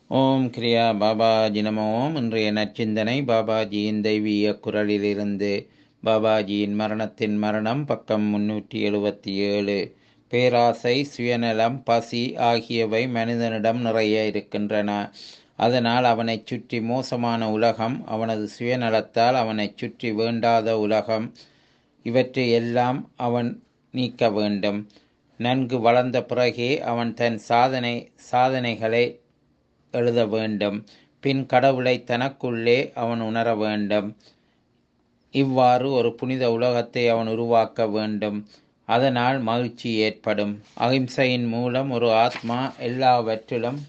ஓம் கிரியா பாபாஜி நம ஓம். இன்றைய நற்சிந்தனை பாபாஜியின் தெய்வீக குரலிலிருந்து. பாபாஜியின் மரணத்தின் மரணம், பக்கம் 377. பேராசை, சுயநலம், பசி ஆகியவை மனிதனிடம் நிறைய இருக்கின்றன. அதனால் அவனைச் சுற்றி மோசமான உலகம், அவனது சுயநலத்தால் அவனைச் சுற்றி வேண்டாத உலகம், இவற்றை எல்லாம் அவன் நீக்க வேண்டும். நன்கு வளர்ந்த பிறகே அவன் தன் சாதனைகளை எழுத வேண்டும். பின் கடவுளை தனக்குள்ளே அவன் உணர வேண்டும். இவ்வாறு ஒரு புனித உலகத்தை அவன் உருவாக்க வேண்டும். அதனால் மகிழ்ச்சி ஏற்படும். அகிம்சையின் மூலம் ஒரு ஆத்மா எல்லாவற்றிலும்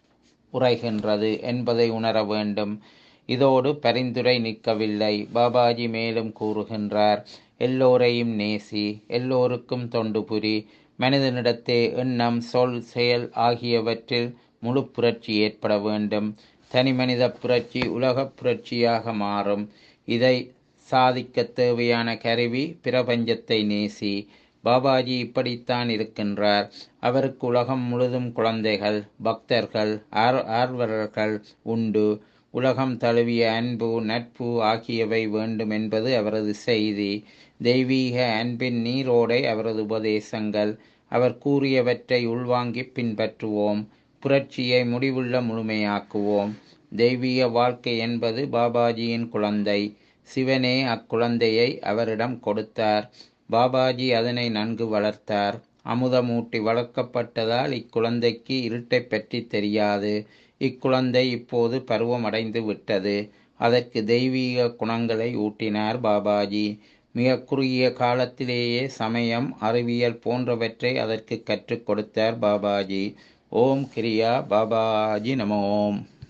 உரைகின்றது என்பதை உணர வேண்டும். இதோடு பரிந்துரை நிற்கவில்லை. பாபாஜி மேலும் கூறுகின்றார், எல்லோரையும் நேசி, எல்லோருக்கும் தொண்டு புரி. மனிதனிடத்தே எண்ணம், சொல், செயல் ஆகியவற்றில் முழு புரட்சி ஏற்பட வேண்டும். தனி மனித புரட்சி உலகப் புரட்சியாக மாறும். இதை சாதிக்க தேவையான கருவி பிரபஞ்சத்தை நேசி. பாபாஜி இப்படித்தான் இருக்கின்றார். அவருக்கு உலகம் முழுதும் குழந்தைகள், பக்தர்கள், ஆர்வலர்கள் உண்டு. உலகம் தழுவிய அன்பு, நட்பு ஆகியவை வேண்டும் என்பது அவரது செய்தி. தெய்வீக அன்பின் நீரோடை அவரது உபதேசங்கள். அவர் கூறியவற்றை உள்வாங்கி பின்பற்றுவோம். புரட்சியை முடிவுள்ள முழுமையாக்குவோம். தெய்வீக வாழ்க்கை என்பது பாபாஜியின் குழந்தை. சிவனே அக்குழந்தையை அவரிடம் கொடுத்தார். பாபாஜி அதனை நன்கு வளர்த்தார். அமுதமூட்டி வளர்க்கப்பட்டதால் இக்குழந்தைக்கு இருட்டை பற்றி தெரியாது. இக்குழந்தை இப்போது பருவமடைந்து விட்டது. அதற்கு தெய்வீக குணங்களை ஊட்டினார் பாபாஜி. மிக குறுகிய காலத்திலேயே சமயம், அறிவியல் போன்றவற்றை அதற்கு கற்றுக் கொடுத்தார் பாபாஜி. ஓம் கிரியா பாபாஜி நம ஓம்.